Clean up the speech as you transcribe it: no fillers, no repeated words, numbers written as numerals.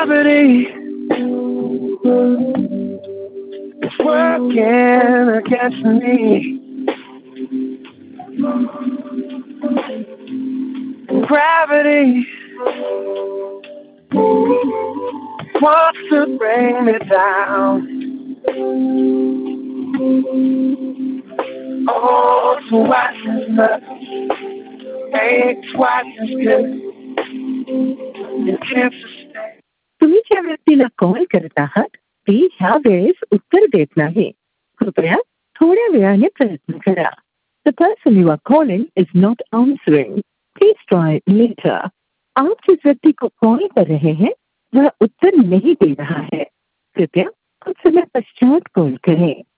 Gravity is working against me. Gravity wants to bring me down. Oh, twice as much ain't twice as good. You can't sustain. तुम्ही ज्या व्यक्तीला call करत आहात ते ह्या वेळेस उत्तर देत नाही. कृपया थोड्या वेळाने प्रयत्न करा. The person you are calling is not answering. Please try later. आप जिस व्यक्ति को कॉल कर रहे हैं वह उत्तर नहीं दे रहा है. कृपया कुछ समय पश्चात कॉल करें.